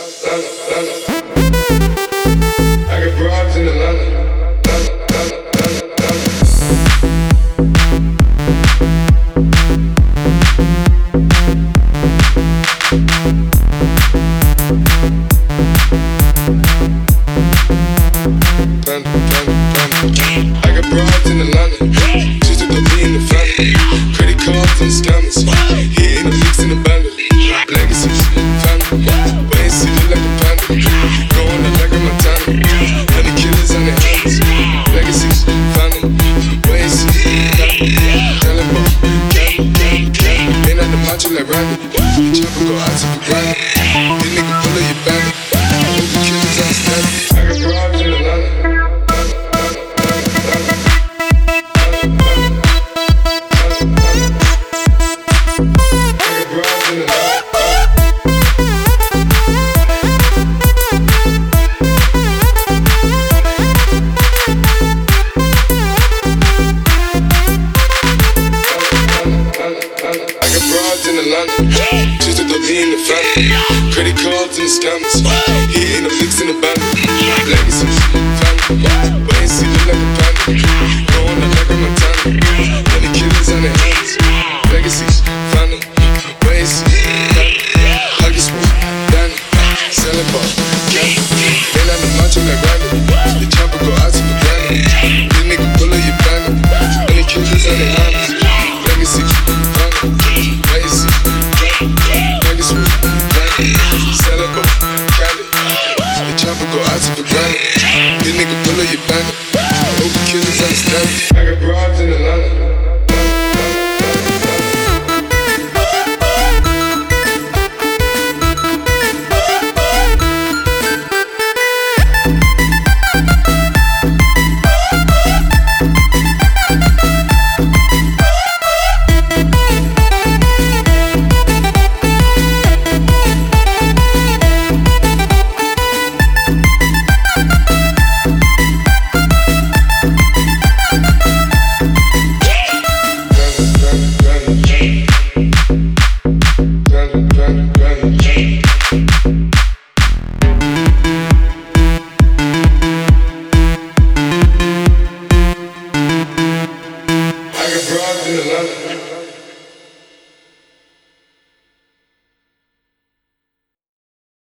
I got broads in Atlanta. I got broads in Atlanta. Just to go be in the family. Credit cards and scammers. Hitting the leaks in the bandit. Legacies, family. Wait and see, look like a panda. Going out like a Montana. Honey killers on their hands. Legacies, family. Wait and see, family. Tell them both, candy. Ain't at the macho like Randy. The chopper go out to the grind. This nigga pull up your bandit. Hope the killers understand. I got broads in Atlanta. Just to go be in the family. Credit cards and the scammers. Hitting the licks in the band.